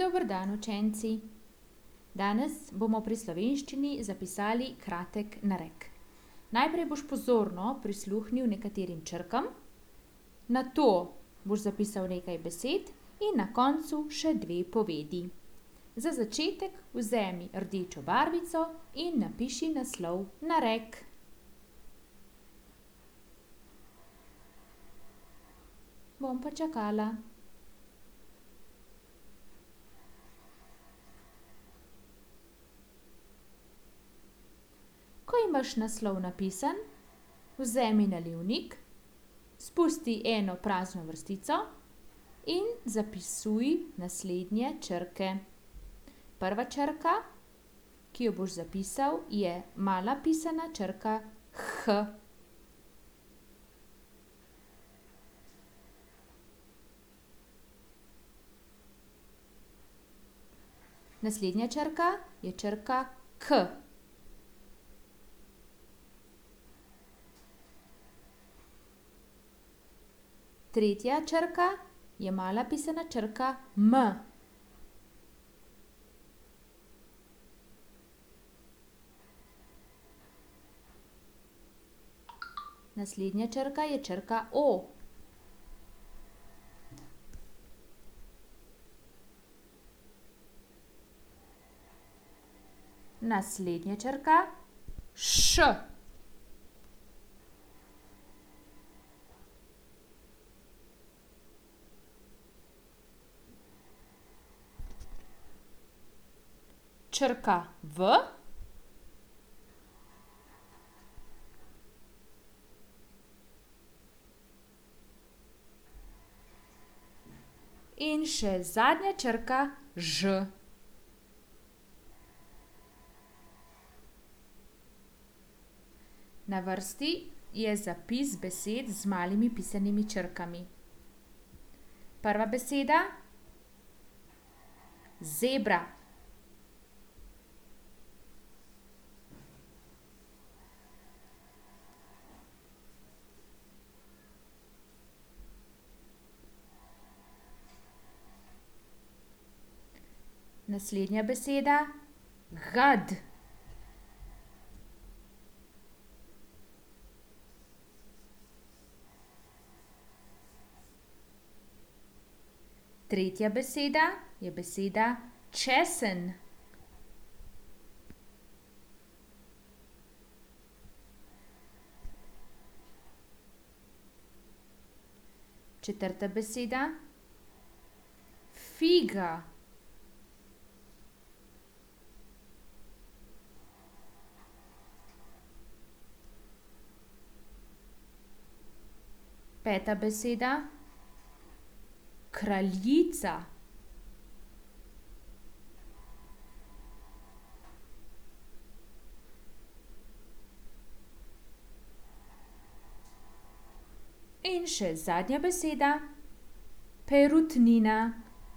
Dober dan, učenci. Danes bomo pri slovenščini zapisali kratek narek. Najprej boš pozorno prisluhnil nekaterim črkam, nato boš zapisal nekaj besed in na koncu še 2 povedi. Za začetek vzemi rdečo barvico in napiši naslov narek. Bom pa čakala. Ko imaš naslov napisan, vzemi nalivnik, spusti eno prazno vrstico in zapisuj naslednje črke. Prva črka, ki jo boš zapisal, je mala pisana črka H. Naslednja črka je črka K. Tretja črka je mala pisana črka M. Naslednja črka je črka O. Naslednja črka Š. Črka V. In še zadnja črka Ž. Na vrsti je zapis besed z malimi pisanimi črkami. Prva beseda zebra. Naslednja beseda gad. Tretja beseda je beseda česen. Četrta beseda figa. Peta beseda kraljica. In še zadnja beseda perutnina.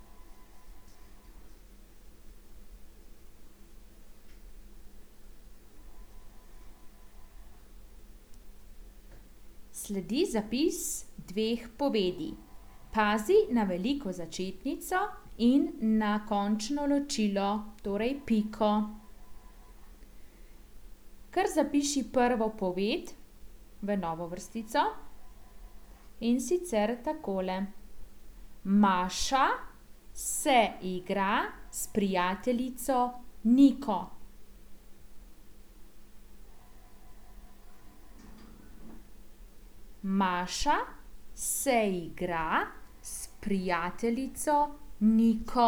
Sledi zapis 2 povedi. Pazi na veliko začetnico in na končno ločilo, torej piko. Kar zapiši prvo poved v novo vrstico, in sicer takole. Maša se igra s prijateljico Niko. Maša se igra s prijateljico Niko.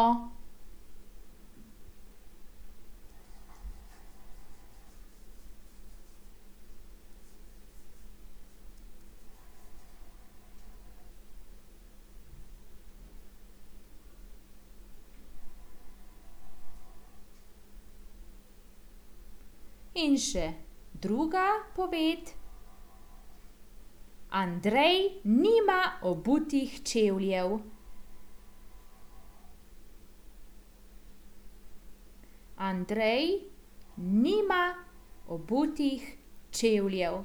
In še druga poved. Andrej nima obutih čevljev. Andrej nima obutih čevljev.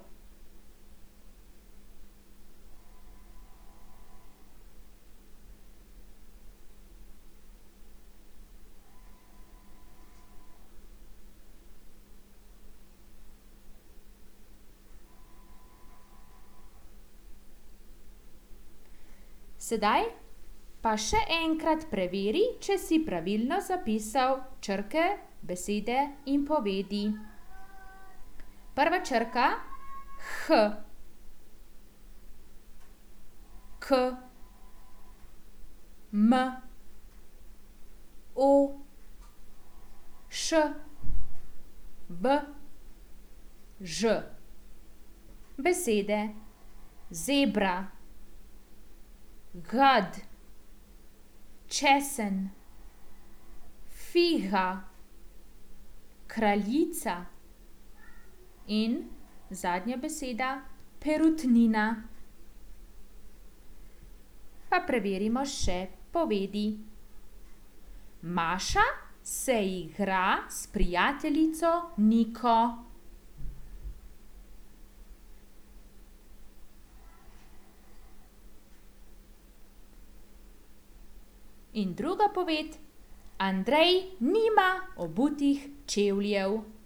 Sedaj pa še enkrat preveri, če si pravilno zapisal črke, besede in povedi. Prva črka H, K, M, O, Š, B, Ž. Besede zebra, gad, česen, figa, kraljica in zadnja beseda perutnina. Pa preverimo še povedi. Maša se igra s prijateljico Niko. In druga poved. Andrej nima obutih čevljev.